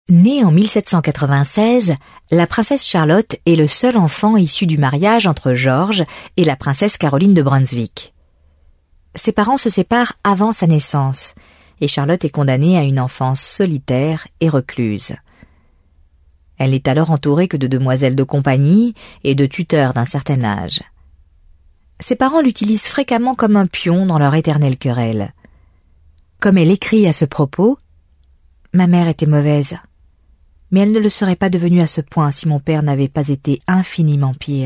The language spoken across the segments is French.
Née en 1796, la princesse Charlotte est le seul enfant issu du mariage entre George et la princesse Caroline de Brunswick. Ses parents se séparent avant sa naissance, et Charlotte est condamnée à une enfance solitaire et recluse. Elle n'est alors entourée que de demoiselles de compagnie et de tuteurs d'un certain âge. Ses parents l'utilisent fréquemment comme un pion dans leur éternelle querelle. Comme elle écrit à ce propos, « Ma mère était mauvaise, mais elle ne le serait pas devenue à ce point si mon père n'avait pas été infiniment pire. »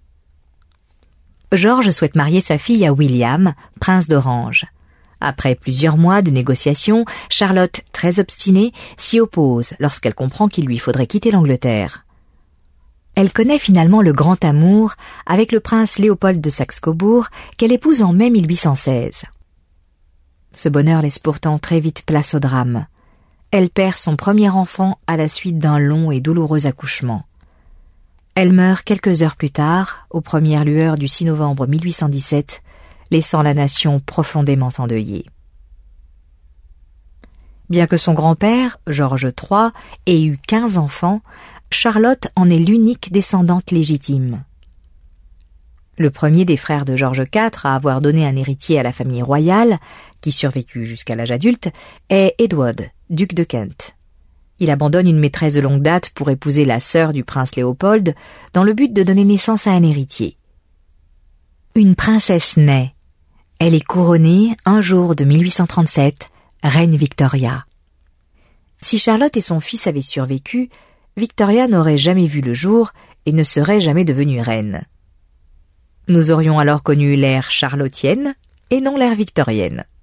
George souhaite marier sa fille à William, prince d'Orange. Après plusieurs mois de négociations, Charlotte, très obstinée, s'y oppose lorsqu'elle comprend qu'il lui faudrait quitter l'Angleterre. Elle connaît finalement le grand amour avec le prince Léopold de Saxe-Cobourg qu'elle épouse en mai 1816. Ce bonheur laisse pourtant très vite place au drame. Elle perd son premier enfant à la suite d'un long et douloureux accouchement. Elle meurt quelques heures plus tard, aux premières lueurs du 6 novembre 1817, laissant la nation profondément endeuillée. Bien que son grand-père, George III, ait eu 15 enfants, Charlotte en est l'unique descendante légitime. Le premier des frères de George IV à avoir donné un héritier à la famille royale, qui survécut jusqu'à l'âge adulte, est Edward, duc de Kent. Il abandonne une maîtresse de longue date pour épouser la sœur du prince Léopold, dans le but de donner naissance à un héritier. Une princesse naît. Elle est couronnée un jour de 1837, reine Victoria. Si Charlotte et son fils avaient survécu, Victoria n'aurait jamais vu le jour et ne serait jamais devenue reine. Nous aurions alors connu l'ère charlottienne et non l'ère victorienne.